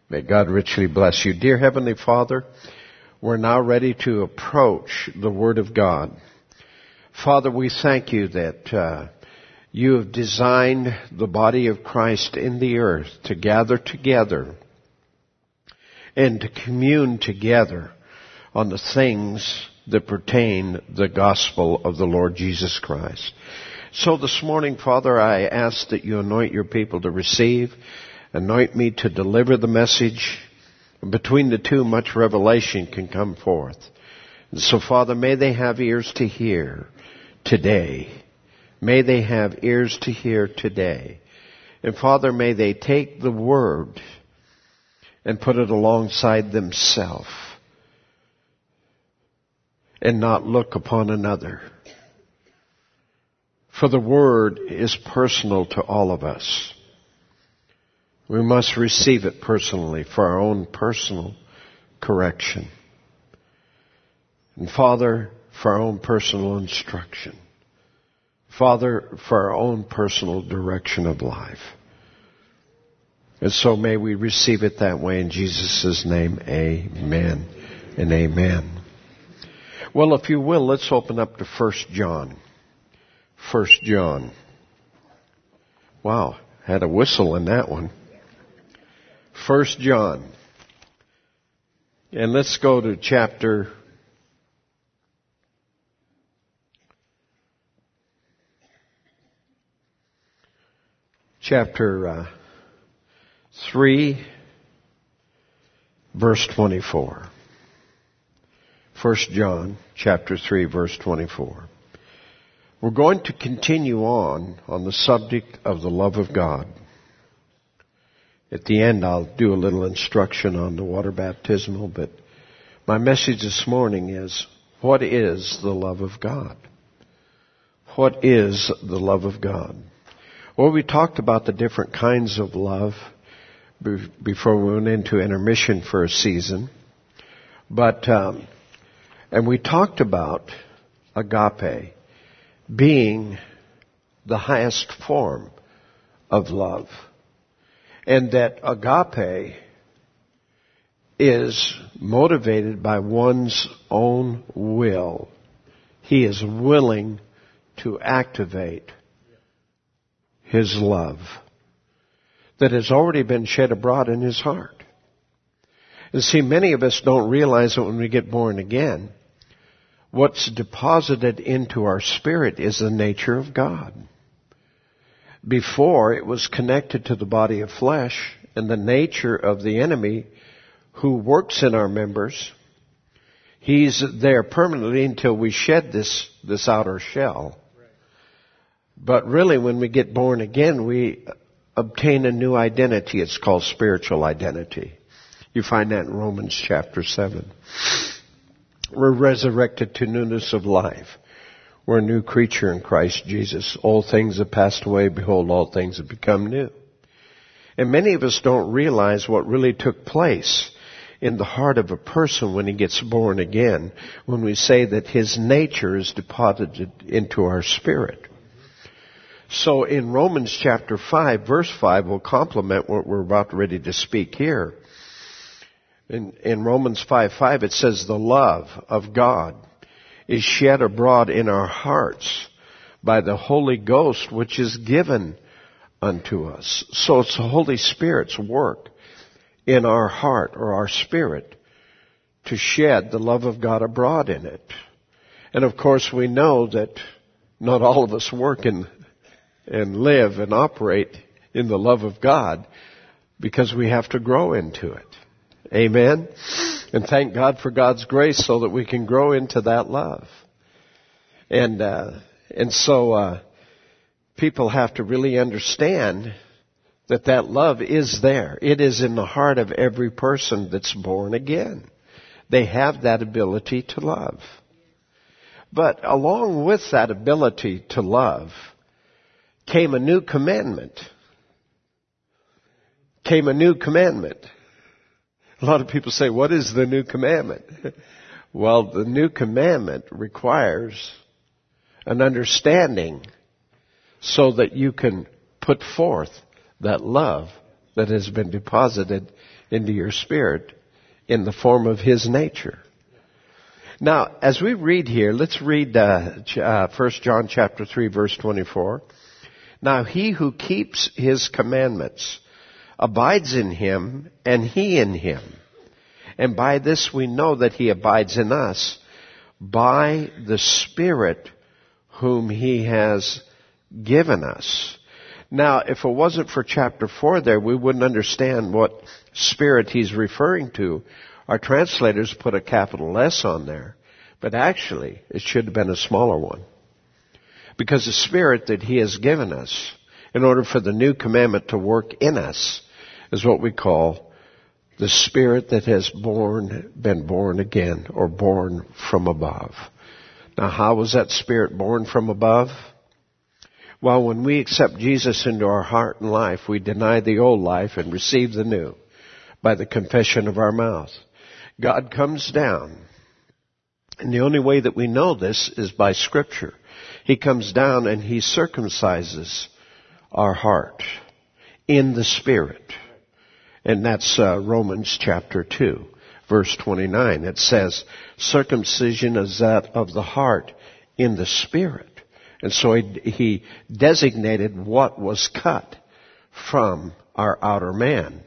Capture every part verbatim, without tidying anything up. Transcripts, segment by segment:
May God richly bless you. Dear Heavenly Father, we're now ready to approach the Word of God. Father, we thank you that uh, you have designed the body of Christ in the earth to gather together and to commune together on the things that pertain the gospel of the Lord Jesus Christ. So this morning, Father, I ask that you anoint your people to receive, anoint me to deliver the message. Between the two, much revelation can come forth. And so, Father, may they have ears to hear today. May they have ears to hear today. And Father, may they take the word and put it alongside themselves and not look upon another. For the word is personal to all of us. We must receive it personally for our own personal correction. And Father, for our own personal instruction. Father, for our own personal direction of life. And so may we receive it that way in Jesus' name. Amen and amen. Well, if you will, let's open up to First John. First John. Wow, had a whistle in that one. First John. And let's go to chapter chapter uh, three, verse twenty-four. First John, chapter three, verse twenty-four. We're going to continue on on the subject of the love of God. At the end, I'll do a little instruction on the water baptismal, but my message this morning is, what is the love of God? What is the love of God? Well, we talked about the different kinds of love before we went into intermission for a season. But, um, and we talked about agape being the highest form of love. And that agape is motivated by one's own will. He is willing to activate his love that has already been shed abroad in his heart. And see, many of us don't realize that when we get born again, what's deposited into our spirit is the nature of God. Before, it was connected to the body of flesh and the nature of the enemy who works in our members. He's there permanently until we shed this, this outer shell. But really, when we get born again, we obtain a new identity. It's called spiritual identity. You find that in Romans chapter seven. We're resurrected to newness of life. We're a new creature in Christ Jesus. All things have passed away. Behold, all things have become new. And many of us don't realize what really took place in the heart of a person when he gets born again, when we say that his nature is deposited into our spirit. So in Romans chapter five, verse five will complement what we're about ready to speak here. In, in Romans five five, it says, the love of God is shed abroad in our hearts by the Holy Ghost, which is given unto us. So it's the Holy Spirit's work in our heart or our spirit to shed the love of God abroad in it. And of course we know that not all of us work in, and live and operate in the love of God, because we have to grow into it. Amen? And thank God for God's grace so that we can grow into that love. And uh, and so uh, people have to really understand that that love is there. It is in the heart of every person that's born again. They have that ability to love. But along with that ability to love came a new commandment. Came a new commandment. A lot of people say, what is the new commandment? Well, the new commandment requires an understanding so that you can put forth that love that has been deposited into your spirit in the form of His nature. Now, as we read here, let's read uh, uh, First John chapter three, verse twenty-four. Now, he who keeps His commandments abides in Him, and He in him. And by this we know that He abides in us, by the Spirit whom He has given us. Now, if it wasn't for chapter four there, we wouldn't understand what Spirit he's referring to. Our translators put a capital S on there, but actually it should have been a smaller one. Because the Spirit that He has given us, in order for the new commandment to work in us, is what we call the Spirit that has born, been born again, or born from above. Now, how was that Spirit born from above? Well, when we accept Jesus into our heart and life, we deny the old life and receive the new by the confession of our mouth. God comes down, and the only way that we know this is by Scripture. He comes down and He circumcises our heart in the Spirit. And that's uh, Romans chapter two, verse twenty-nine. It says, circumcision is that of the heart in the Spirit. And so he, he designated what was cut from our outer man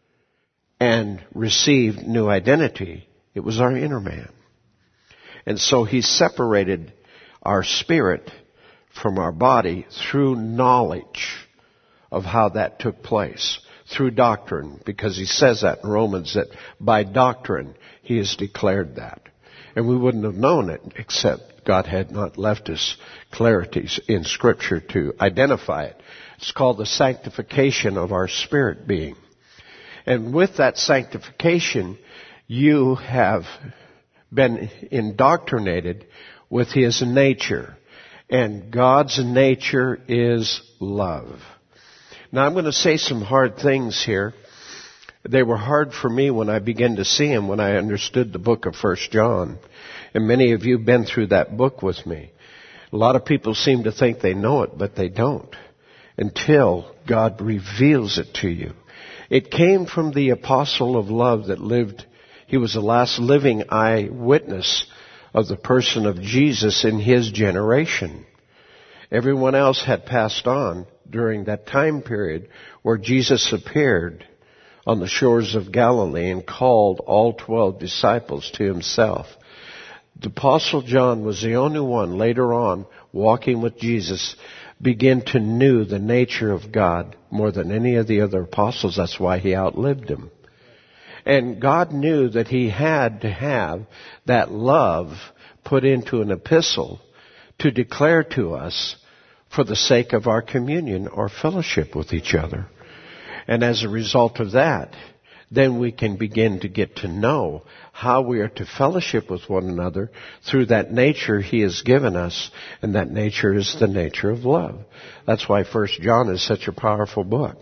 and received new identity. It was our inner man. And so He separated our spirit from our body through knowledge of how that took place. Through doctrine, because He says that in Romans, that by doctrine He has declared that. And we wouldn't have known it except God had not left us clarities in Scripture to identify it. It's called the sanctification of our spirit being. And with that sanctification, you have been indoctrinated with His nature. And God's nature is love. Now, I'm going to say some hard things here. They were hard for me when I began to see them, when I understood the book of First John. And many of you have been through that book with me. A lot of people seem to think they know it, but they don't, until God reveals it to you. It came from the apostle of love that lived. He was the last living eyewitness of the person of Jesus in his generation. Everyone else had passed on during that time period where Jesus appeared on the shores of Galilee and called all twelve disciples to Himself. The Apostle John was the only one later on walking with Jesus begin to know the nature of God more than any of the other apostles. That's why he outlived him. And God knew that He had to have that love put into an epistle to declare to us for the sake of our communion or fellowship with each other. And as a result of that, then we can begin to get to know how we are to fellowship with one another through that nature He has given us, and that nature is the nature of love. That's why First John is such a powerful book.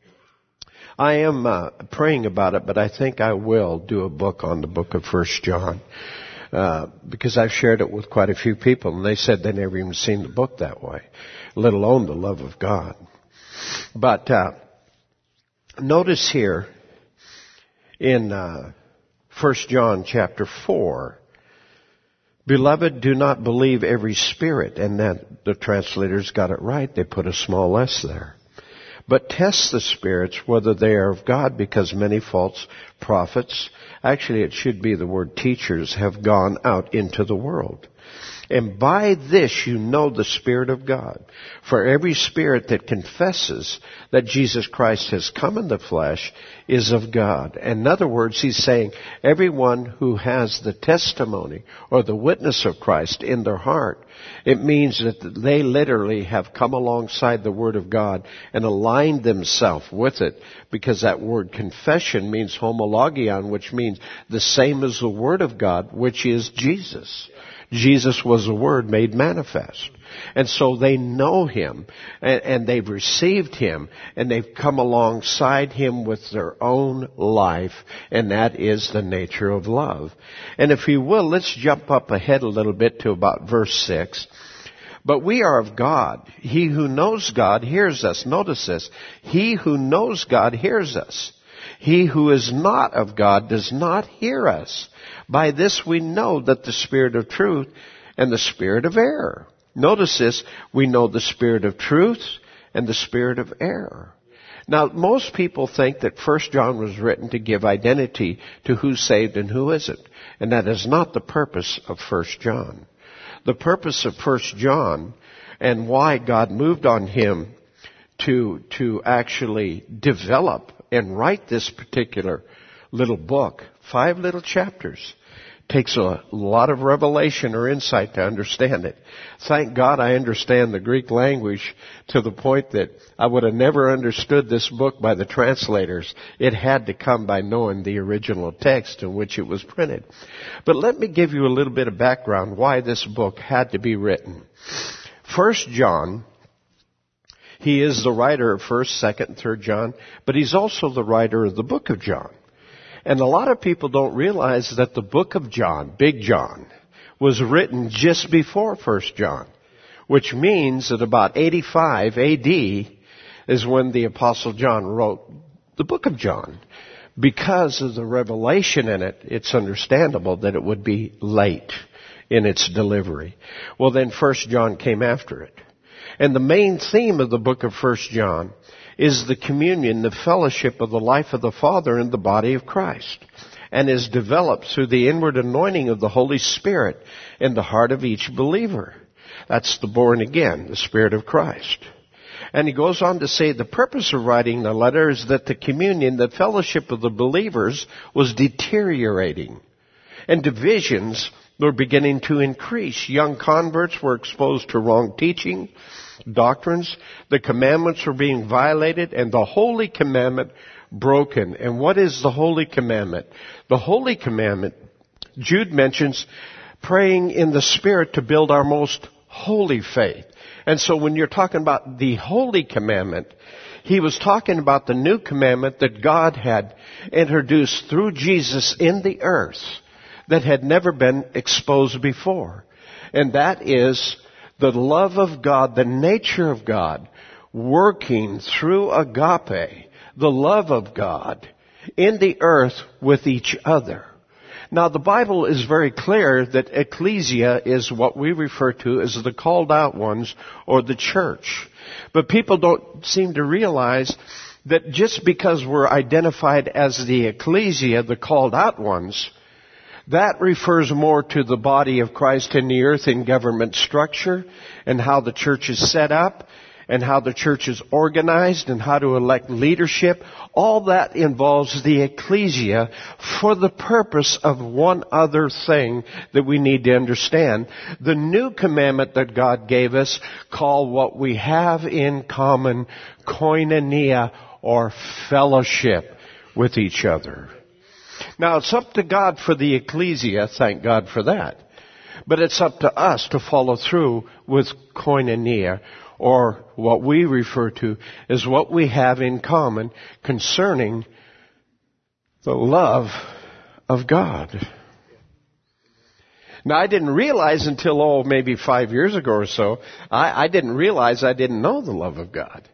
I am uh, praying about it, but I think I will do a book on the book of First John, uh, because I've shared it with quite a few people, and they said they never even seen the book that way, let alone the love of God. But uh, notice here in uh, First John chapter four, beloved, do not believe every spirit, and that the translators got it right. They put a small s there. But test the spirits whether they are of God, because many false prophets, actually it should be the word teachers, have gone out into the world. And by this you know the Spirit of God. For every spirit that confesses that Jesus Christ has come in the flesh is of God. In other words, he's saying everyone who has the testimony or the witness of Christ in their heart, it means that they literally have come alongside the Word of God and aligned themselves with it, because that word confession means homologion, which means the same as the Word of God, which is Jesus. Jesus was the Word made manifest. And so they know Him, and, and they've received Him, and they've come alongside Him with their own life, and that is the nature of love. And if you will, let's jump up ahead a little bit to about verse six. But we are of God. He who knows God hears us. Notice this. He who knows God hears us. He who is not of God does not hear us. By this we know that the spirit of truth and the spirit of error. Notice this, we know the spirit of truth and the spirit of error. Now, most people think that First John was written to give identity to who's saved and who isn't. And that is not the purpose of First John. The purpose of First John and why God moved on him to, to actually develop and write this particular little book, five little chapters, takes a lot of revelation or insight to understand it. Thank God I understand the Greek language to the point that I would have never understood this book by the translators. It had to come by knowing the original text in which it was printed. But let me give you a little bit of background why this book had to be written. First John, he is the writer of First, Second, and Third John, but he's also the writer of the book of John. And a lot of people don't realize that the book of John, Big John, was written just before First John, which means that about eighty-five A D is when the Apostle John wrote the book of John. Because of the revelation in it, it's understandable that it would be late in its delivery. Well, then First John came after it. And the main theme of the book of First John is the communion, the fellowship of the life of the Father in the body of Christ, and is developed through the inward anointing of the Holy Spirit in the heart of each believer. That's the born again, the Spirit of Christ. And he goes on to say the purpose of writing the letter is that the communion, the fellowship of the believers was deteriorating, and divisions were beginning to increase. Young converts were exposed to wrong teaching, doctrines. The commandments were being violated, and the holy commandment broken. And what is the holy commandment? The holy commandment, Jude mentions praying in the Spirit to build our most holy faith. And so when you're talking about the holy commandment, he was talking about the new commandment that God had introduced through Jesus in the earth that had never been exposed before. And that is the love of God, the nature of God, working through agape, the love of God, in the earth with each other. Now, the Bible is very clear that ecclesia is what we refer to as the called out ones or the church. But people don't seem to realize that just because we're identified as the ecclesia, the called out ones, that refers more to the body of Christ in the earth in government structure and how the church is set up and how the church is organized and how to elect leadership. All that involves the ecclesia for the purpose of one other thing that we need to understand. The new commandment that God gave us, called what we have in common, koinonia, or fellowship with each other. Now, it's up to God for the ecclesia, thank God for that. But it's up to us to follow through with koinonia, or what we refer to as what we have in common concerning the love of God. Now, I didn't realize until, oh, maybe five years ago or so, I, I didn't realize I didn't know the love of God.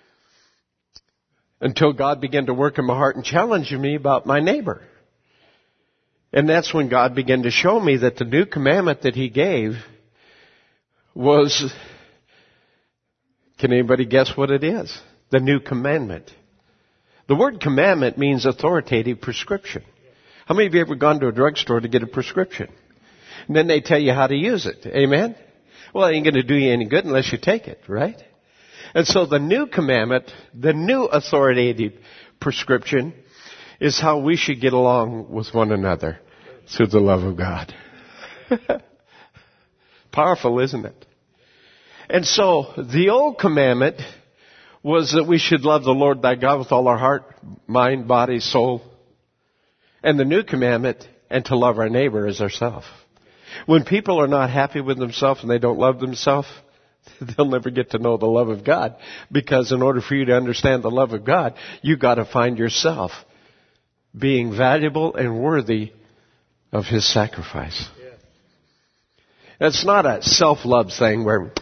Until God began to work in my heart and challenge me about my neighbor. And that's when God began to show me that the new commandment that He gave was, can anybody guess what it is? The new commandment. The word commandment means authoritative prescription. How many of you ever gone to a drugstore to get a prescription? And then they tell you how to use it. Amen? Well, it ain't going to do you any good unless you take it, right? And so the new commandment, the new authoritative prescription, is how we should get along with one another through the love of God. Powerful, isn't it? And so the old commandment was that we should love the Lord thy God with all our heart, mind, body, soul. And the new commandment, and to love our neighbor as ourselves. When people are not happy with themselves and they don't love themselves, they'll never get to know the love of God. Because in order for you to understand the love of God, you've got to find yourself being valuable and worthy of His sacrifice. Yeah. It's not a self-love thing where,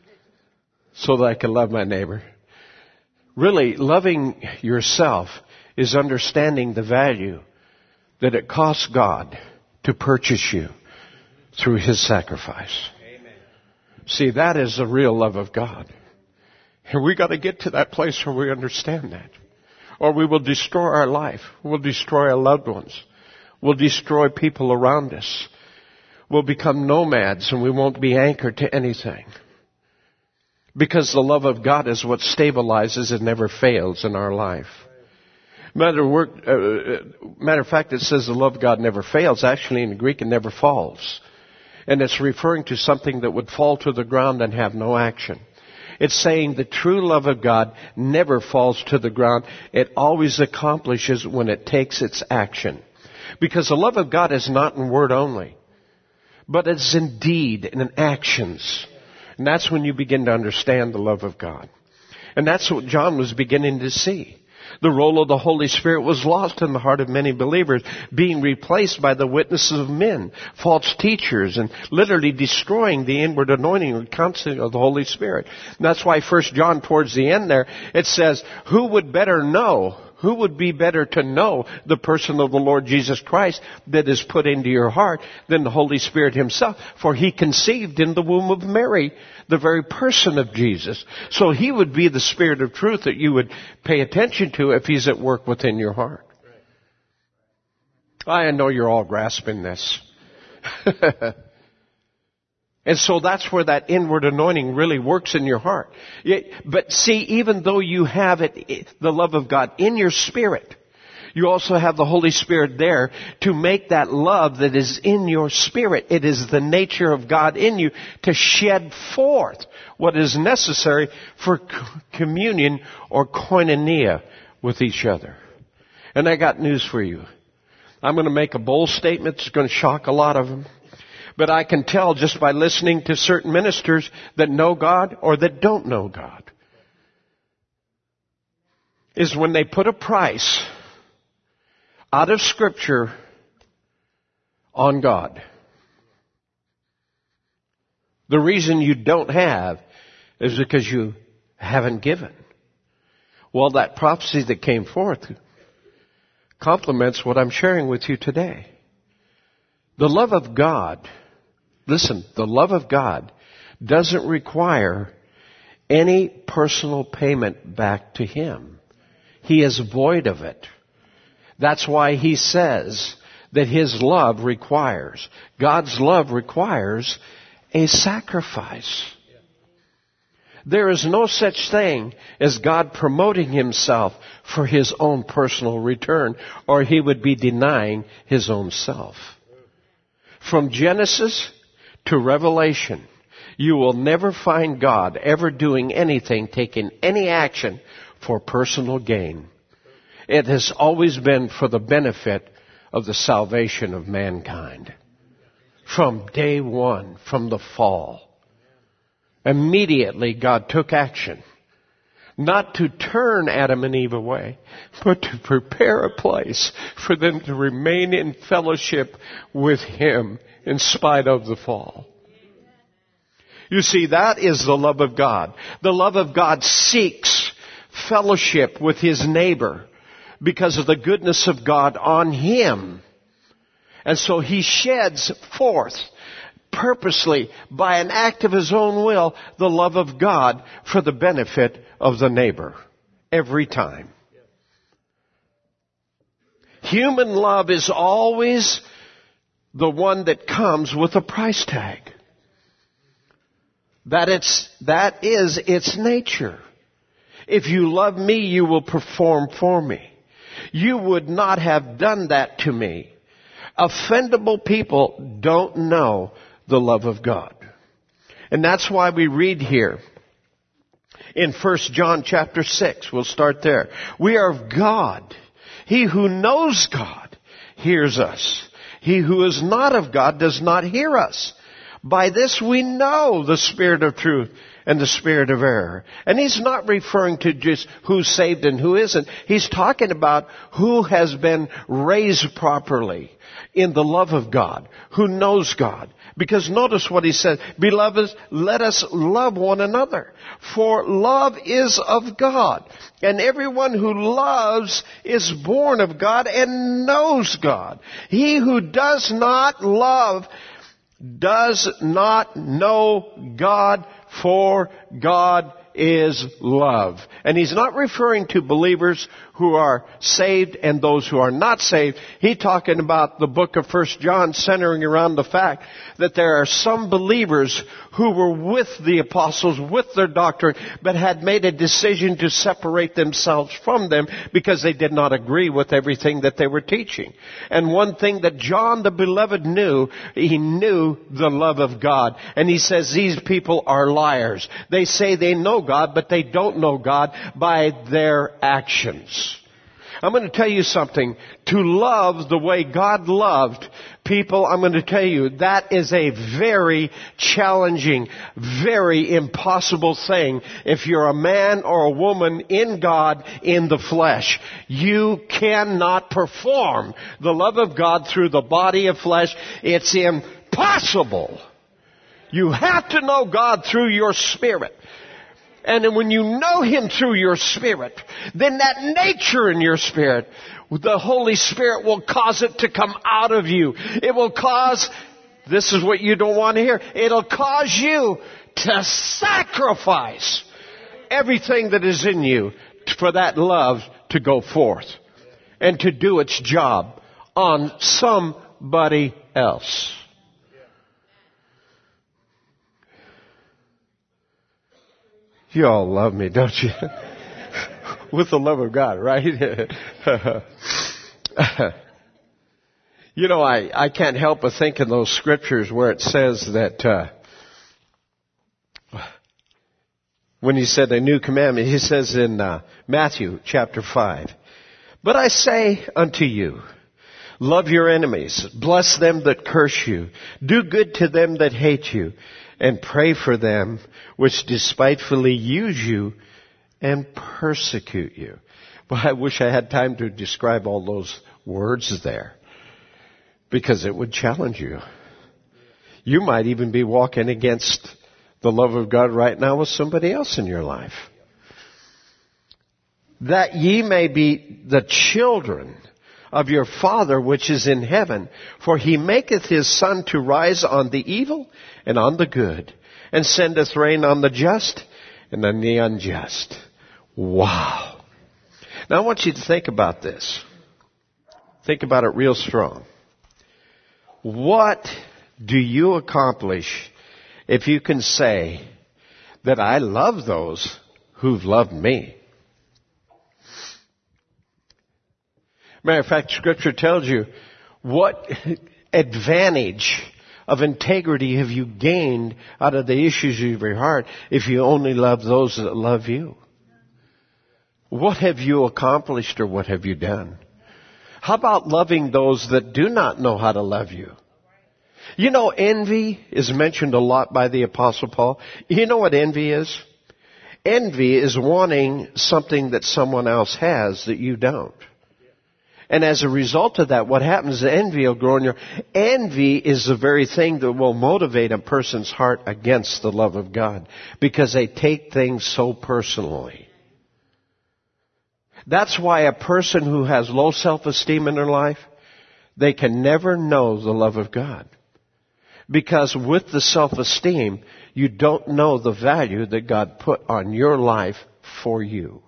so that I can love my neighbor. Really, loving yourself is understanding the value that it costs God to purchase you through His sacrifice. Amen. See, that is the real love of God. And we got to get to that place where we understand that. Or we will destroy our life. We'll destroy our loved ones. We'll destroy people around us. We'll become nomads and we won't be anchored to anything. Because the love of God is what stabilizes and never fails in our life. Matter of, work, uh, matter of fact, it says the love of God never fails. Actually, in the Greek, it never falls. And it's referring to something that would fall to the ground and have no action. It's saying the true love of God never falls to the ground. It always accomplishes when it takes its action. Because the love of God is not in word only, but it's in deed and in actions. And that's when you begin to understand the love of God. And that's what John was beginning to see. The role of the Holy Spirit was lost in the heart of many believers, being replaced by the witnesses of men, false teachers, and literally destroying the inward anointing and counseling of the Holy Spirit. And that's why First John, towards the end there, it says, who would better know, who would be better to know the person of the Lord Jesus Christ that is put into your heart than the Holy Spirit Himself? For He conceived in the womb of Mary the very person of Jesus. So He would be the Spirit of truth that you would pay attention to if He's at work within your heart. I know you're all grasping this. And so that's where that inward anointing really works in your heart. But see, even though you have it, the love of God in your spirit, you also have the Holy Spirit there to make that love that is in your spirit. It is the nature of God in you to shed forth what is necessary for communion or koinonia with each other. And I got news for you. I'm going to make a bold statement. It's going to shock a lot of them. But I can tell just by listening to certain ministers that know God or that don't know God, is when they put a price out of Scripture on God. The reason you don't have is because you haven't given. Well, that prophecy that came forth complements what I'm sharing with you today. The love of God, listen, the love of God doesn't require any personal payment back to Him. He is void of it. That's why He says that His love requires, God's love requires a sacrifice. There is no such thing as God promoting Himself for His own personal return, or He would be denying His own self. From Genesis to Revelation, you will never find God ever doing anything, taking any action for personal gain. It has always been for the benefit of the salvation of mankind. From day one, from the fall, immediately God took action. Not to turn Adam and Eve away, but to prepare a place for them to remain in fellowship with Him in spite of the fall. You see, that is the love of God. The love of God seeks fellowship with His neighbor because of the goodness of God on him. And so He sheds forth purposely, by an act of His own will, the love of God for the benefit of the neighbor. Every time. Human love is always the one that comes with a price tag. That it's, that is its nature. If you love me, you will perform for me. You would not have done that to me. Offendable people don't know the love of God. And that's why we read here in First John chapter six. We'll start there. We are of God. He who knows God hears us. He who is not of God does not hear us. By this we know the Spirit of truth and the spirit of error. And he's not referring to just who's saved and who isn't. He's talking about who has been raised properly in the love of God, who knows God. Because notice what he says, beloved, let us love one another, for love is of God. And everyone who loves is born of God and knows God. He who does not love does not know God, for God is love. And he's not referring to believers who are saved and those who are not saved. He's talking about the book of First John centering around the fact that there are some believers who were with the apostles, with their doctrine, but had made a decision to separate themselves from them because they did not agree with everything that they were teaching. And one thing that John the Beloved knew, he knew the love of God. And he says these people are liars. They say they know God, but they don't know God by their actions. I'm going to tell you something. To love the way God loved people, I'm going to tell you, that is a very challenging, very impossible thing if you're a man or a woman in God in the flesh. You cannot perform the love of God through the body of flesh. It's impossible. You have to know God through your spirit. And then when you know Him through your spirit, then that nature in your spirit, the Holy Spirit will cause it to come out of you. It will cause, this is what you don't want to hear, it'll cause you to sacrifice everything that is in you for that love to go forth and to do its job on somebody else. You all love me, don't you? With the love of God, right? You know, I, I can't help but think in those scriptures where it says that uh, when he said a new commandment, he says in uh, Matthew chapter five, but I say unto you, love your enemies, bless them that curse you, do good to them that hate you, and pray for them which despitefully use you and persecute you. Well, I wish I had time to describe all those words there, because it would challenge you. You might even be walking against the love of God right now with somebody else in your life. That ye may be the children of your Father which is in heaven, for He maketh His sun to rise on the evil and on the good, and sendeth rain on the just and on the unjust. Wow. Now I want you to think about this. Think about it real strong. What do you accomplish if you can say that I love those who've loved me? Matter of fact, Scripture tells you, what advantage of integrity have you gained out of the issues of your heart if you only love those that love you? What have you accomplished, or what have you done? How about loving those that do not know how to love you? You know, envy is mentioned a lot by the Apostle Paul. You know what envy is? Envy is wanting something that someone else has that you don't. And as a result of that, what happens is envy will grow in your... Envy is the very thing that will motivate a person's heart against the love of God, because they take things so personally. That's why a person who has low self-esteem in their life, they can never know the love of God. Because with the self-esteem, you don't know the value that God put on your life for you.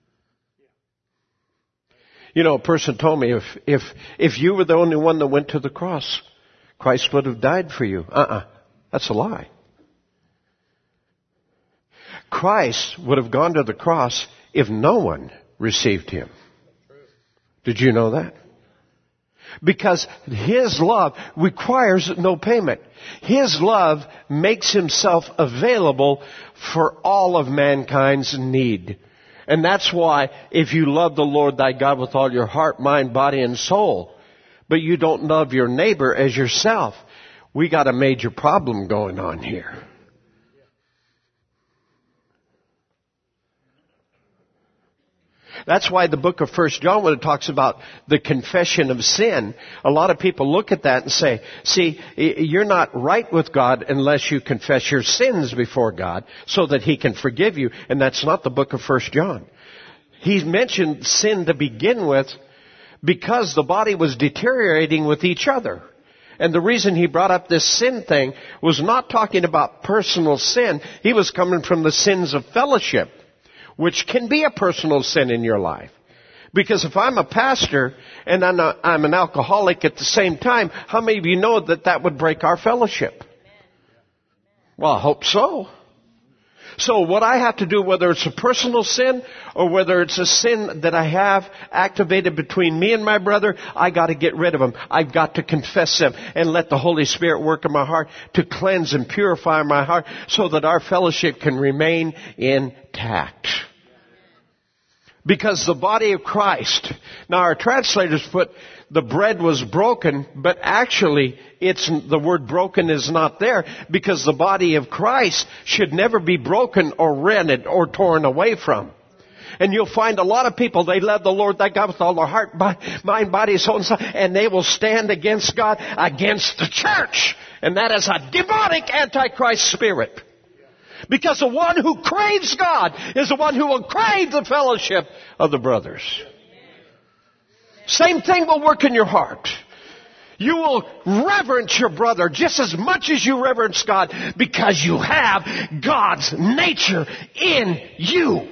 You know, a person told me, if, if, if you were the only one that went to the cross, Christ would have died for you. Uh-uh. That's a lie. Christ would have gone to the cross if no one received Him. Did you know that? Because His love requires no payment. His love makes Himself available for all of mankind's need. And that's why if you love the Lord thy God with all your heart, mind, body, and soul, but you don't love your neighbor as yourself, we got a major problem going on here. That's why the book of First John, when it talks about the confession of sin, a lot of people look at that and say, see, you're not right with God unless you confess your sins before God so that He can forgive you. And that's not the book of First John. He mentioned sin to begin with because the body was deteriorating with each other. And the reason he brought up this sin thing was not talking about personal sin. He was coming from the sins of fellowship, which can be a personal sin in your life. Because if I'm a pastor and I'm, a, I'm an alcoholic at the same time, how many of you know that that would break our fellowship? Well, I hope so. So what I have to do, whether it's a personal sin or whether it's a sin that I have activated between me and my brother, I got to get rid of them. I've got to confess them and let the Holy Spirit work in my heart to cleanse and purify my heart so that our fellowship can remain intact. Because the body of Christ, now our translators put the bread was broken, but actually it's the word broken is not there because the body of Christ should never be broken or rented or torn away from. And you'll find a lot of people, they love the Lord thy God with all their heart, mind, body, soul, and soul, and they will stand against God, against the church. And that is a demonic antichrist spirit. Because the one who craves God is the one who will crave the fellowship of the brothers. Same thing will work in your heart. You will reverence your brother just as much as you reverence God because you have God's nature in you.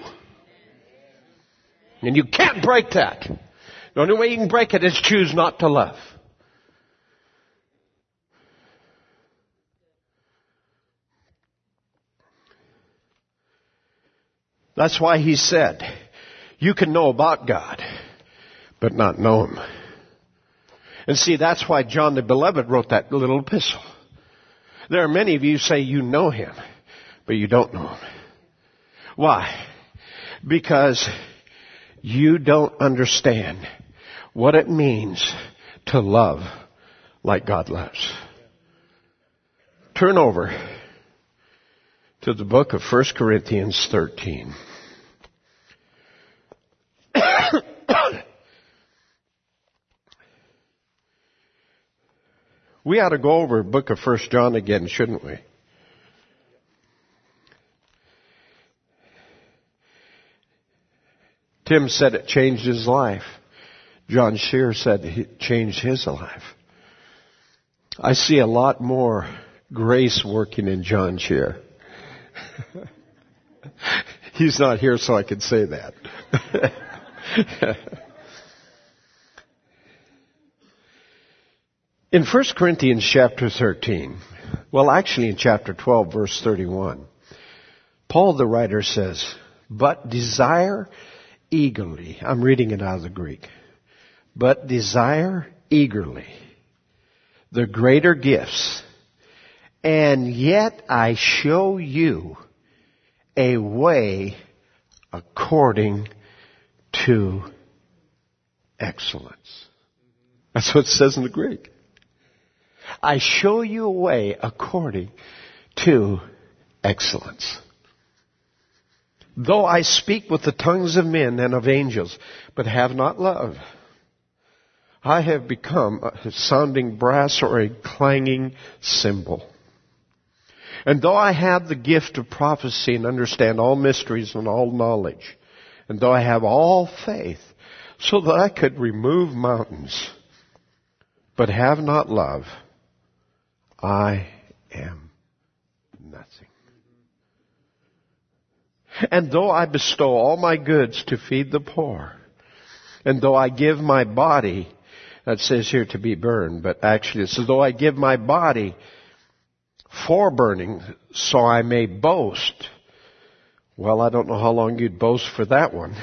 And you can't break that. The only way you can break it is choose not to love. That's why he said, you can know about God, but not know Him. And see, that's why John the Beloved wrote that little epistle. There are many of you who say you know Him, but you don't know Him. Why? Because you don't understand what it means to love like God loves. Turn over to the book of First Corinthians thirteen. We ought to go over the book of First John again, shouldn't we? Tim said it changed his life. John Shear said it changed his life. I see a lot more grace working in John Shear. He's not here, so I can say that. In First Corinthians chapter thirteen, well, actually in chapter twelve, verse thirty-one, Paul the writer says, but desire eagerly, I'm reading it out of the Greek, but desire eagerly the greater gifts, and yet I show you a way according to excellence. That's what it says in the Greek. I show you a way according to excellence. Though I speak with the tongues of men and of angels, but have not love, I have become a sounding brass or a clanging cymbal. And though I have the gift of prophecy and understand all mysteries and all knowledge, and though I have all faith, so that I could remove mountains, but have not love, I am nothing. And though I bestow all my goods to feed the poor, and though I give my body, that says here to be burned, but actually it says, though I give my body for burning, so I may boast. Well, I don't know how long you'd boast for that one.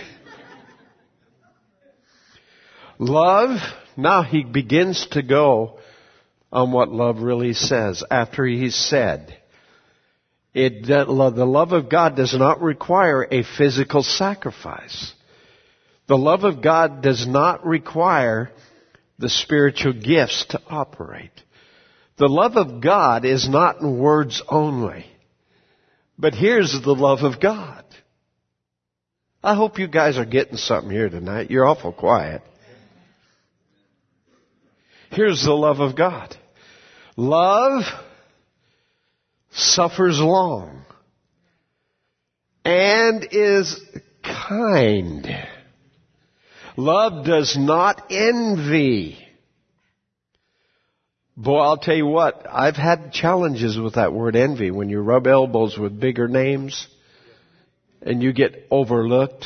Love, now he begins to go on what love really says after he's said, it, the love of God does not require a physical sacrifice. The love of God does not require the spiritual gifts to operate. The love of God is not in words only. But here's the love of God. I hope you guys are getting something here tonight. You're awful quiet. Here's the love of God. Love suffers long and is kind. Love does not envy. Boy, I'll tell you what, I've had challenges with that word envy. When you rub elbows with bigger names and you get overlooked,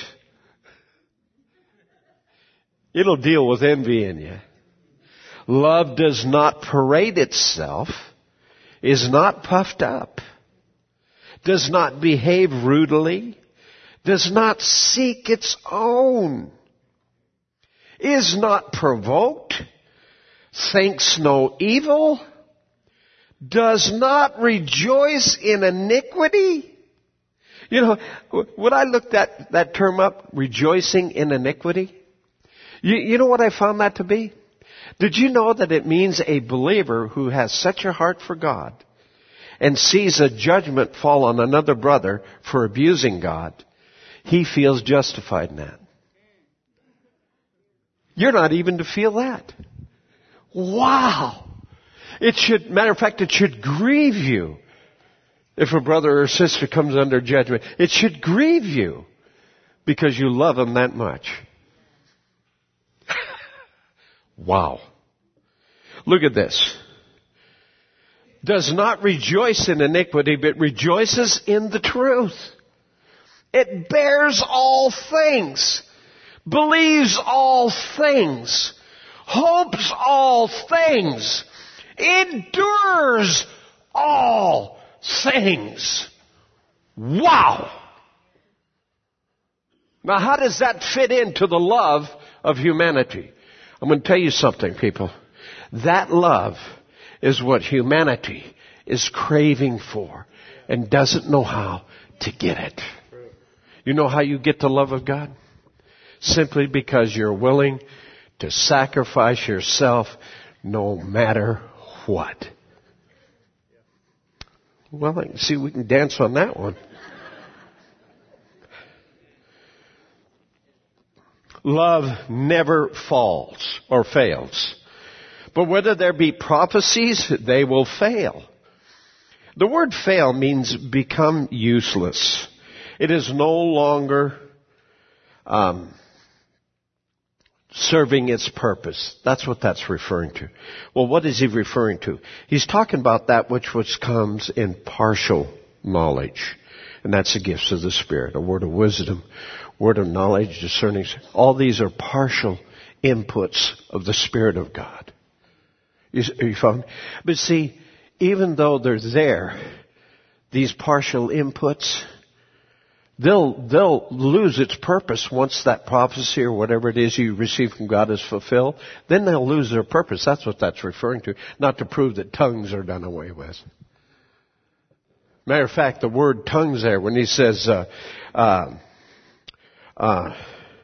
it'll deal with envy in you. Love does not parade itself, is not puffed up, does not behave rudely, does not seek its own, is not provoked, thinks no evil, does not rejoice in iniquity. You know, when I looked that, that term up, rejoicing in iniquity, you, you know what I found that to be? Did you know that it means a believer who has such a heart for God and sees a judgment fall on another brother for abusing God, he feels justified in that? You're not even to feel that. Wow! It should, matter of fact, it should grieve you if a brother or sister comes under judgment. It should grieve you because you love them that much. Wow. Look at this. Does not rejoice in iniquity, but rejoices in the truth. It bears all things, believes all things, hopes all things, endures all things. Wow! Now how does that fit into the love of humanity? I'm going to tell you something, people. That love is what humanity is craving for and doesn't know how to get it. You know how you get the love of God? Simply because you're willing to sacrifice yourself no matter what. Well, I can see we can dance on that one. Love never falls or fails. But whether there be prophecies, they will fail. The word fail means become useless. It is no longer um, serving its purpose. That's what that's referring to. Well, what is he referring to? He's talking about that which, which comes in partial knowledge. And that's the gifts of the Spirit. A word of wisdom, word of knowledge, discerning. All these are partial inputs of the Spirit of God. You, you found? But see, even though they're there, these partial inputs, they'll, they'll lose its purpose once that prophecy or whatever it is you receive from God is fulfilled. Then they'll lose their purpose. That's what that's referring to. Not to prove that tongues are done away with. Matter of fact, the word tongues there, when he says, uh, uh, uh,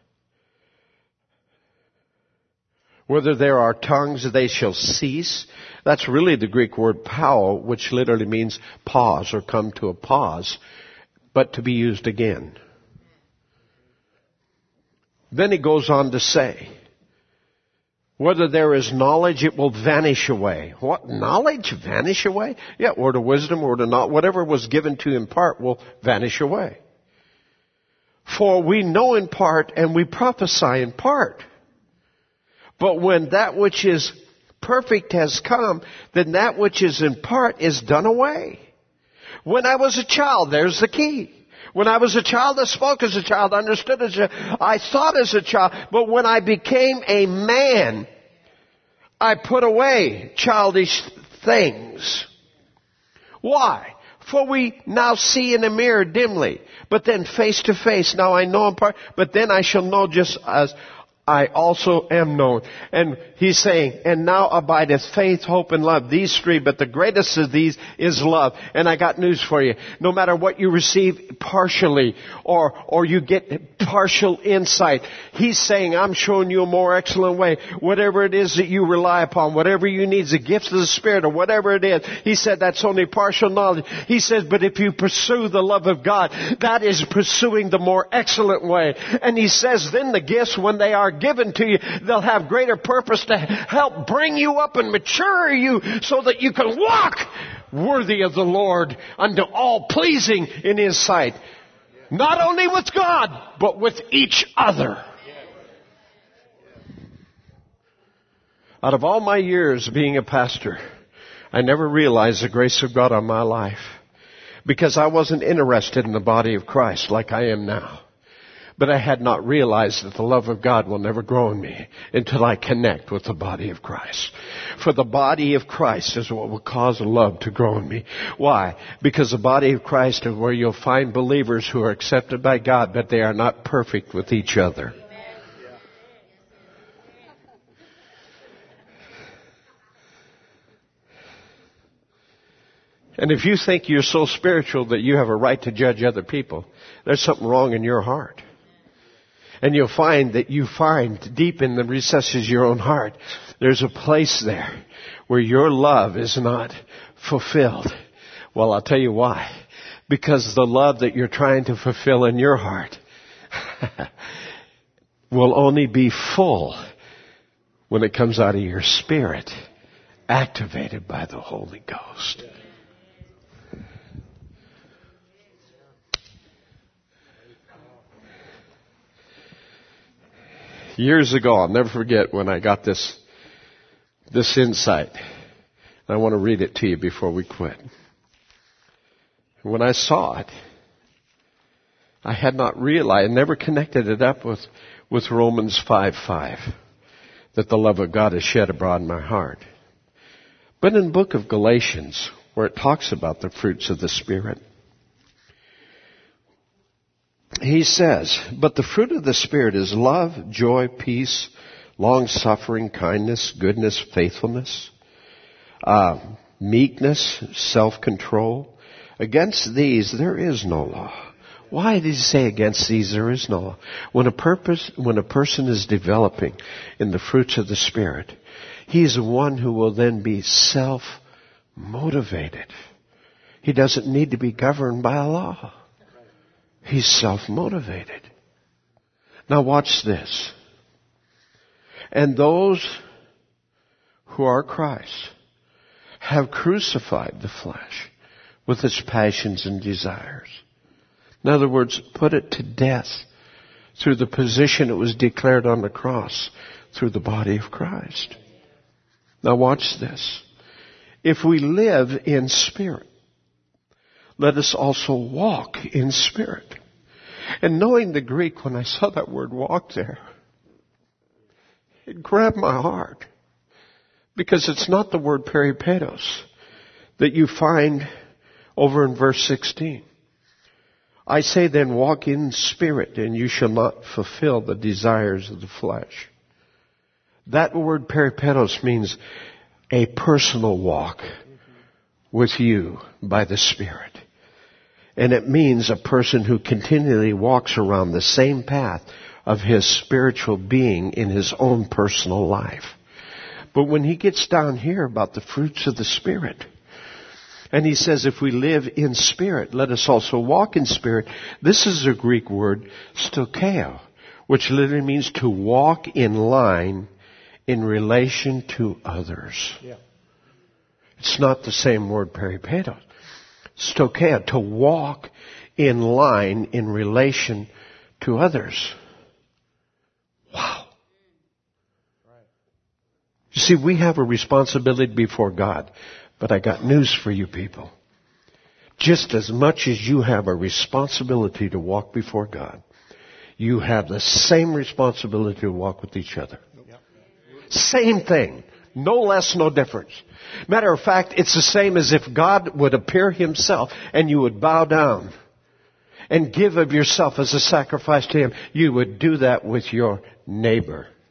whether there are tongues, they shall cease. That's really the Greek word pau, which literally means pause or come to a pause, but to be used again. Then he goes on to say, whether there is knowledge, it will vanish away. What? Knowledge vanish away? Yeah, word of wisdom, word of knowledge, whatever was given to you in part will vanish away. For we know in part and we prophesy in part. But when that which is perfect has come, then that which is in part is done away. When I was a child, there's the key. When I was a child, I spoke as a child, understood as a child, I thought as a child. But when I became a man, I put away childish things. Why? For we now see in a mirror dimly, but then face to face. Now I know in part, but then I shall know just as I also am known. And he's saying, and now abideth faith, hope, and love. These three, but the greatest of these is love. And I got news for you. No matter what you receive partially, or, or you get partial insight, he's saying, I'm showing you a more excellent way. Whatever it is that you rely upon, whatever you need, the gifts of the Spirit, or whatever it is, he said that's only partial knowledge. He says, but if you pursue the love of God, that is pursuing the more excellent way. And he says, then the gifts, when they are given to you, they'll have greater purpose to help bring you up and mature you so that you can walk worthy of the Lord unto all pleasing in His sight. Not only with God, but with each other. Out of all my years being a pastor, I never realized the grace of God on my life because I wasn't interested in the body of Christ like I am now. But I had not realized that the love of God will never grow in me until I connect with the body of Christ. For the body of Christ is what will cause love to grow in me. Why? Because the body of Christ is where you'll find believers who are accepted by God, but they are not perfect with each other. And if you think you're so spiritual that you have a right to judge other people, there's something wrong in your heart. And you'll find that you find deep in the recesses of your own heart, there's a place there where your love is not fulfilled. Well, I'll tell you why. Because the love that you're trying to fulfill in your heart will only be full when it comes out of your spirit, activated by the Holy Ghost. Years ago, I'll never forget when I got this, this insight. I want to read it to you before we quit. When I saw it, I had not realized, I never connected it up with, with Romans five five, that the love of God is shed abroad in my heart. But in the book of Galatians, where it talks about the fruits of the Spirit, he says, but the fruit of the Spirit is love, joy, peace, long-suffering, kindness, goodness, faithfulness, uh, meekness, self-control. Against these there is no law. Why did he say against these there is no law? When a purpose, when a person is developing in the fruits of the Spirit, he's the one who will then be self-motivated. He doesn't need to be governed by a law. He's self-motivated. Now watch this. And those who are Christ have crucified the flesh with its passions and desires. In other words, put it to death through the position it was declared on the cross, through the body of Christ. Now watch this. If we live in spirit, let us also walk in spirit. And knowing the Greek, when I saw that word walk there, it grabbed my heart. Because it's not the word peripetos that you find over in verse sixteen. I say then, walk in spirit, and you shall not fulfill the desires of the flesh. That word peripetos means a personal walk with you by the Spirit. And it means a person who continually walks around the same path of his spiritual being in his own personal life. But when he gets down here about the fruits of the Spirit, and he says, if we live in spirit, let us also walk in spirit. This is a Greek word, stokeo, which literally means to walk in line in relation to others. Yeah. It's not the same word peripetos. Stokeo, to walk in line in relation to others. Wow. You see, we have a responsibility before God. But I got news for you people. Just as much as you have a responsibility to walk before God, you have the same responsibility to walk with each other. Yep. Same thing. No less, no difference. Matter of fact, it's the same as if God would appear Himself and you would bow down and give of yourself as a sacrifice to Him. You would do that with your neighbor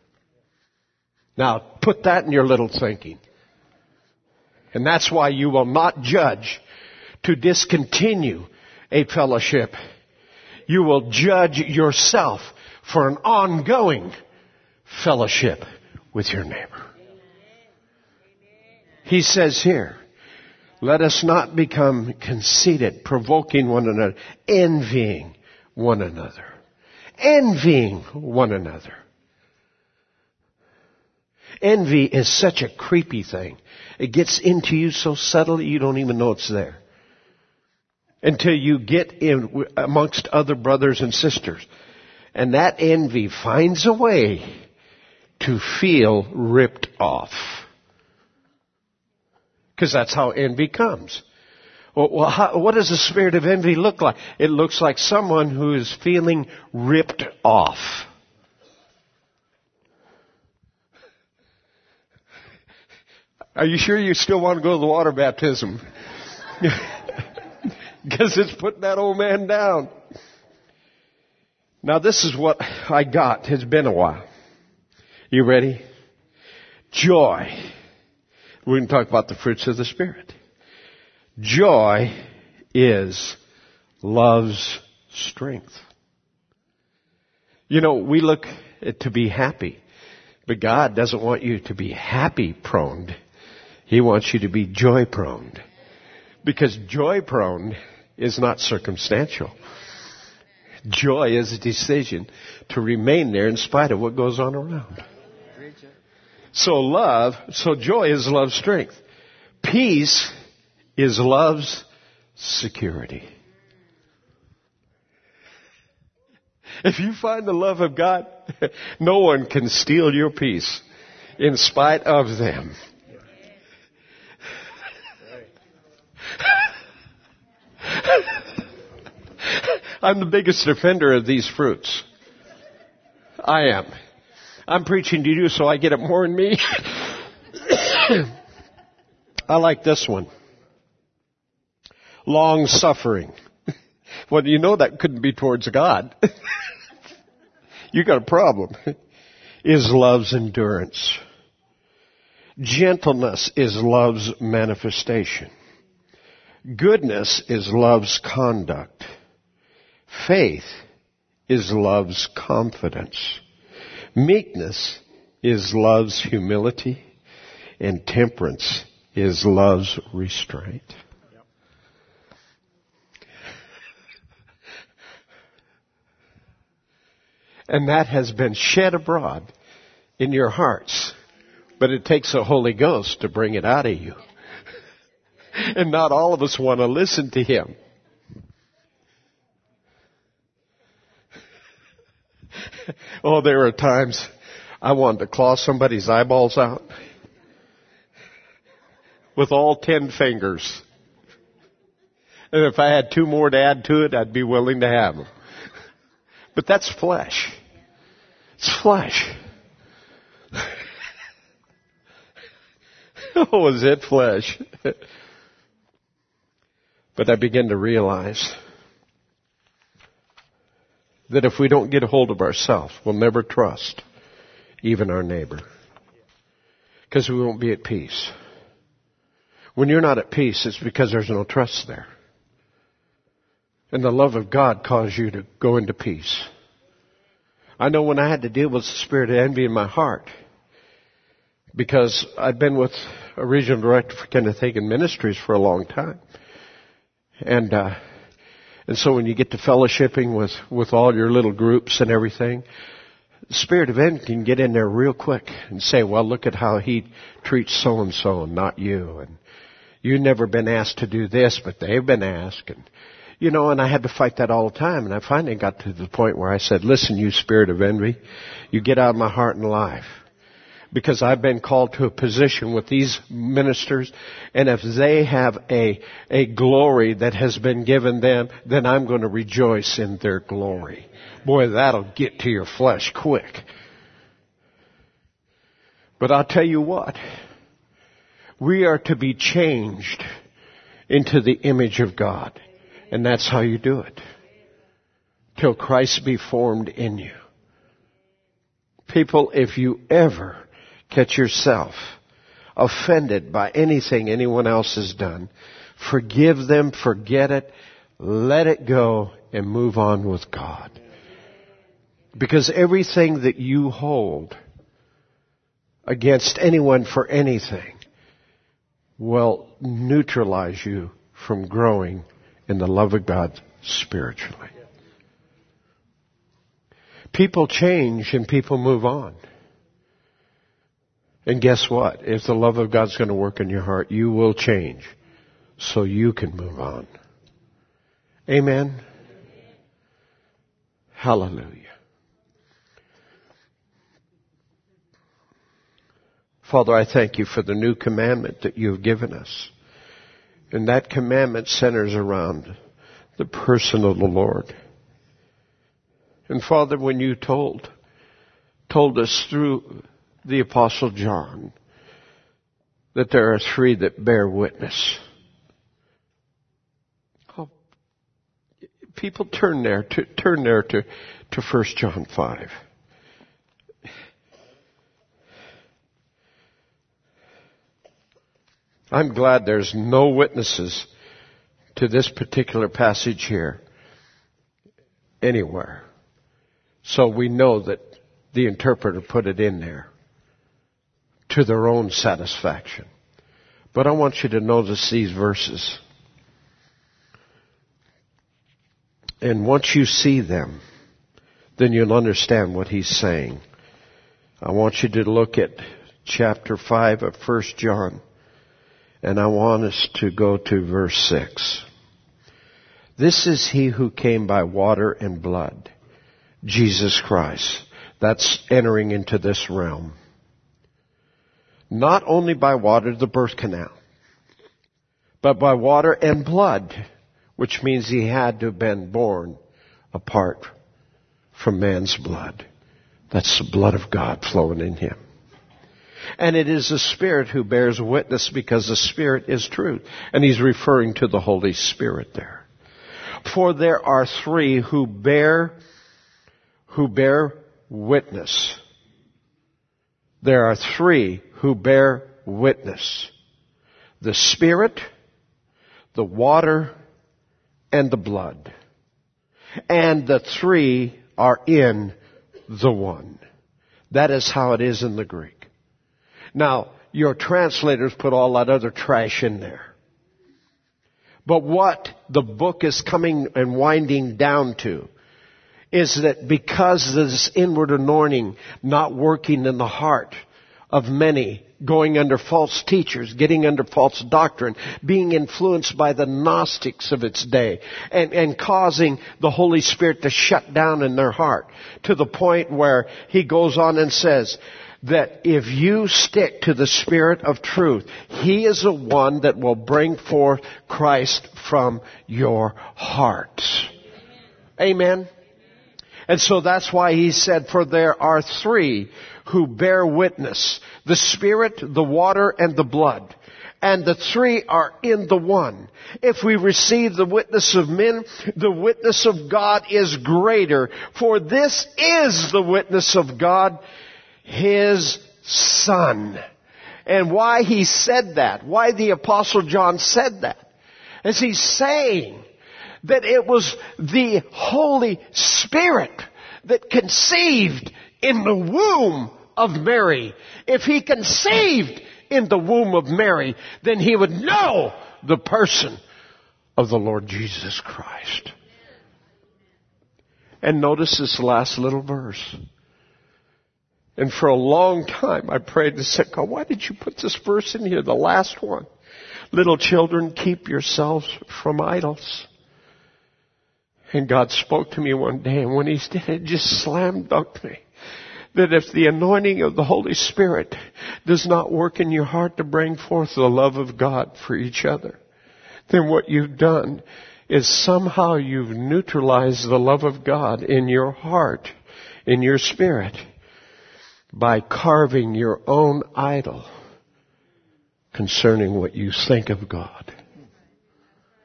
Now, put that in your little thinking. And that's why you will not judge to discontinue a fellowship. You will judge yourself for an ongoing fellowship with your neighbor. He says here, let us not become conceited, provoking one another, envying one another. Envying one another. Envy is such a creepy thing. It gets into you so subtly you don't even know it's there. Until you get in amongst other brothers and sisters. And that envy finds a way to feel ripped off. Because that's how envy comes. Well, how, what does the spirit of envy look like? It looks like someone who is feeling ripped off. Are you sure you still want to go to the water baptism? Because it's putting that old man down. Now this is what I got. It's been a while. You ready? Joy. We're going to talk about the fruits of the Spirit. Joy is love's strength. You know, we look at to be happy, but God doesn't want you to be happy prone. He wants you to be joy prone. Because joy prone is not circumstantial. Joy is a decision to remain there in spite of what goes on around. So love, so joy is love's strength. Peace is love's security. If you find the love of God, no one can steal your peace in spite of them. I'm the biggest defender of these fruits. I am. I'm preaching to you so I get it more in me. I like this one. Long suffering. Well, you know that couldn't be towards God. You got a problem. Is love's endurance. Gentleness is love's manifestation. Goodness is love's conduct. Faith is love's confidence. Meekness is love's humility. And temperance is love's restraint. Yep. And that has been shed abroad in your hearts. But it takes the Holy Ghost to bring it out of you. And not all of us want to listen to Him. Oh, there are times I wanted to claw somebody's eyeballs out with all ten fingers. And if I had two more to add to it, I'd be willing to have them. But that's flesh. It's flesh. Oh, is it flesh? But I begin to realize that if we don't get a hold of ourselves, we'll never trust even our neighbor. Because we won't be at peace. When you're not at peace, it's because there's no trust there. And the love of God caused you to go into peace. I know when I had to deal with the spirit of envy in my heart, because I've been with a regional director for Kenneth Hagin Ministries for a long time. And, uh, and so when you get to fellowshipping with, with all your little groups and everything, the spirit of envy can get in there real quick and say, well, look at how he treats so-and-so and not you. And you've never been asked to do this, but they've been asked. And, you know, and I had to fight that all the time. And I finally got to the point where I said, listen, you spirit of envy, you get out of my heart and life. Because I've been called to a position with these ministers, and if they have a, a glory that has been given them, then I'm going to rejoice in their glory. Boy, that'll get to your flesh quick. But I'll tell you what, we are to be changed into the image of God. And that's how you do it. Till Christ be formed in you. People, if you ever catch yourself offended by anything anyone else has done, forgive them, forget it, let it go, and move on with God. Because everything that you hold against anyone for anything will neutralize you from growing in the love of God spiritually. People change and people move on. And guess what? If the love of God's going to work in your heart, you will change so you can move on. Amen? Hallelujah. Father, I thank you for the new commandment that you've given us. And that commandment centers around the person of the Lord. And Father, when you told, told us through the Apostle John that there are three that bear witness. Oh, people turn there to, turn there to, to First John five. I'm glad there's no witnesses to this particular passage here anywhere. So we know that the interpreter put it in there to their own satisfaction. But I want you to notice these verses. And once you see them, then you'll understand what he's saying. I want you to look at chapter five of First John. And I want us to go to verse six. This is he who came by water and blood, Jesus Christ. That's entering into this realm. Not only by water, the birth canal, but by water and blood, which means he had to have been born apart from man's blood. That's the blood of God flowing in him. And it is the Spirit who bears witness, because the Spirit is truth. And he's referring to the Holy Spirit there. For there are three who bear, who bear witness. There are three who bear witness. The Spirit, the water, and the blood. And the three are in the one. That is how it is in the Greek. Now, your translators put all that other trash in there. But what the book is coming and winding down to is that because of this inward anointing not working in the heart of many, going under false teachers, getting under false doctrine, being influenced by the Gnostics of its day, and, and causing the Holy Spirit to shut down in their heart, to the point where he goes on and says that if you stick to the Spirit of truth, he is the one that will bring forth Christ from your hearts. Amen. And so that's why he said, for there are three who bear witness, the Spirit, the water, and the blood. And the three are in the one. If we receive the witness of men, the witness of God is greater. For this is the witness of God, His Son. And why he said that, why the Apostle John said that, is he's saying that it was the Holy Spirit that conceived in the womb of Mary. If he conceived in the womb of Mary, then he would know the person of the Lord Jesus Christ. And notice this last little verse. And for a long time I prayed and said, God, why did you put this verse in here, the last one? Little children, keep yourselves from idols. And God spoke to me one day, and when he did, it just slam dunked me. That if the anointing of the Holy Spirit does not work in your heart to bring forth the love of God for each other, then what you've done is somehow you've neutralized the love of God in your heart, in your spirit, by carving your own idol concerning what you think of God.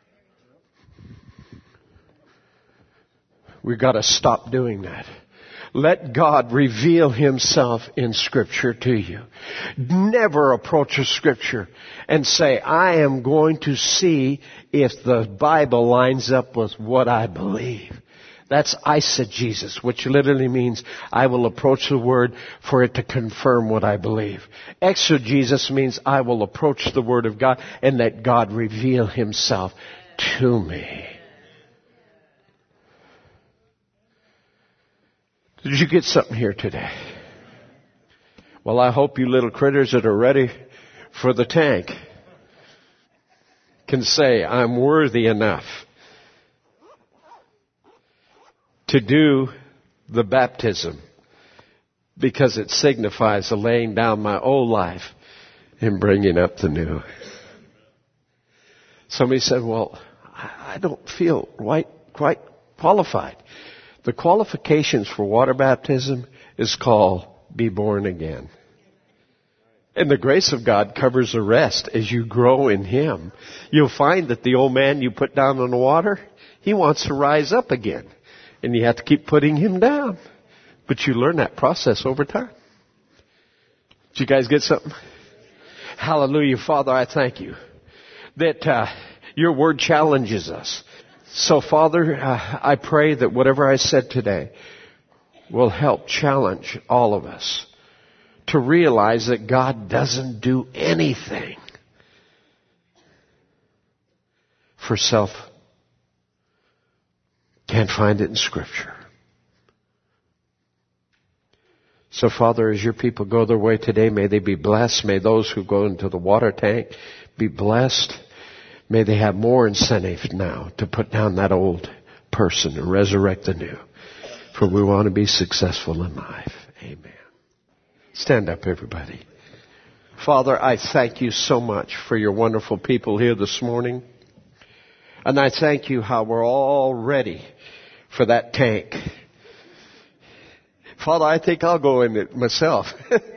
We've got to stop doing that. Let God reveal Himself in Scripture to you. Never approach a Scripture and say, I am going to see if the Bible lines up with what I believe. That's eisegesis, which literally means I will approach the Word for it to confirm what I believe. Exegesis means I will approach the Word of God and let God reveal Himself to me. Did you get something here today? Well, I hope you little critters that are ready for the tank can say, I'm worthy enough to do the baptism because it signifies the laying down my old life and bringing up the new. Somebody said, well, I don't feel quite, quite qualified. The qualifications for water baptism is called be born again. And the grace of God covers the rest as you grow in Him. You'll find that the old man you put down in the water, he wants to rise up again. And you have to keep putting him down. But you learn that process over time. Did you guys get something? Hallelujah. Father, I thank you that uh, your word challenges us. So, Father, uh, I pray that whatever I said today will help challenge all of us to realize that God doesn't do anything for self. Can't find it in Scripture. So, Father, as your people go their way today, may they be blessed. May those who go into the water tank be blessed. May they have more incentive now to put down that old person and resurrect the new. For we want to be successful in life. Amen. Stand up, everybody. Father, I thank you so much for your wonderful people here this morning. And I thank you how we're all ready for that tank. Father, I think I'll go in it myself.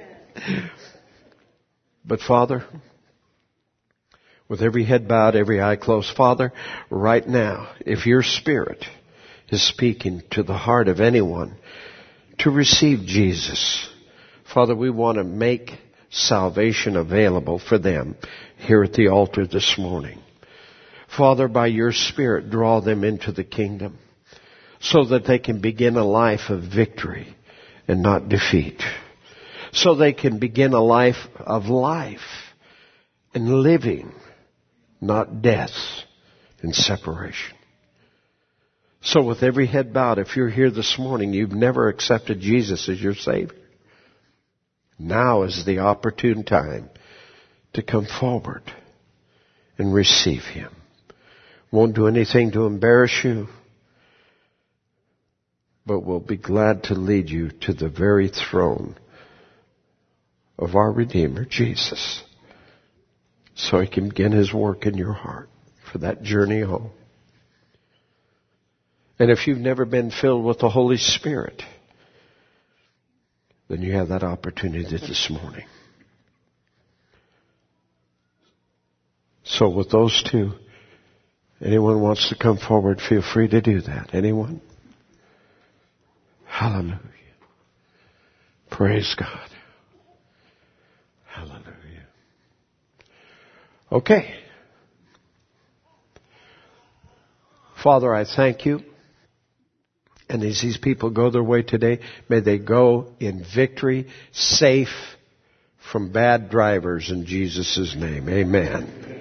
But Father, with every head bowed, every eye closed, Father, right now, if your Spirit is speaking to the heart of anyone to receive Jesus, Father, we want to make salvation available for them here at the altar this morning. Father, by your Spirit, draw them into the kingdom so that they can begin a life of victory and not defeat. So they can begin a life of life and living, not death and separation. So with every head bowed, if you're here this morning, you've never accepted Jesus as your Savior. Now is the opportune time to come forward and receive Him. Won't do anything to embarrass you, but we'll be glad to lead you to the very throne of our Redeemer, Jesus, so He can begin His work in your heart for that journey home. And if you've never been filled with the Holy Spirit, then you have that opportunity this morning. So with those two, anyone wants to come forward, feel free to do that. Anyone? Hallelujah. Praise God. Hallelujah. Okay. Father, I thank you. And as these people go their way today, may they go in victory, safe from bad drivers in Jesus' name. Amen.